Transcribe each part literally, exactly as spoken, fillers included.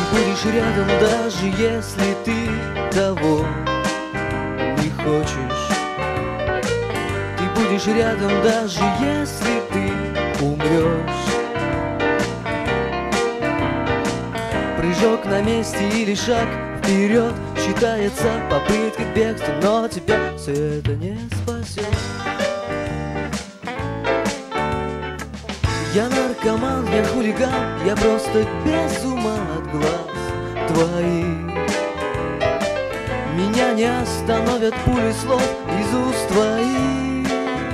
будешь рядом, даже если ты того не хочешь. Ты будешь рядом, даже если ты умрешь. Прыжок на месте или шаг вперед считается попыткой бегства, но тебя все это не спасет. Я наркоман, я хулиган, я просто без ума от глаз твоих. Меня не остановят пули слов из уст твоих.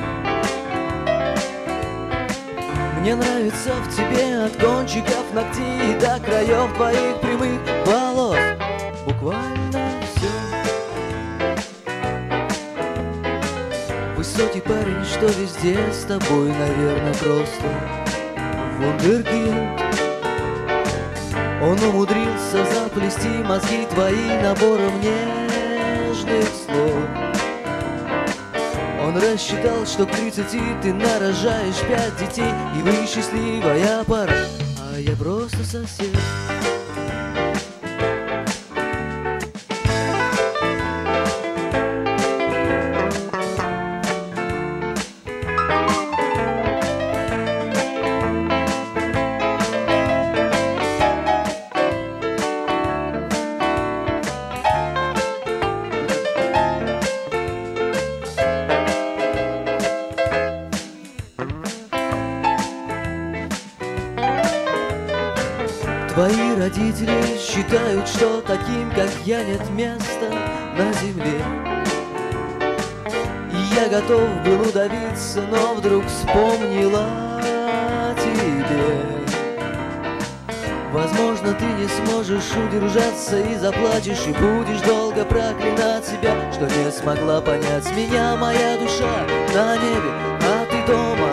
Мне нравится в тебе от кончиков ногтей до краев твоих прямых волос. Буквально все. Высокий парень, что везде с тобой, наверное, просто вундеркинд. Он умудрился заплести мозги твои набором нежных слов. Он рассчитал, что к тридцати ты нарожаешь пять детей, и вы счастливая пара, а я просто сосед. Твои родители считают, что таким, как я, нет места на земле. И я готов был удавиться, но вдруг вспомнила о тебе. Возможно, ты не сможешь удержаться и заплачешь, и будешь долго проклинать себя, что не смогла понять меня моя душа на небе, а ты дома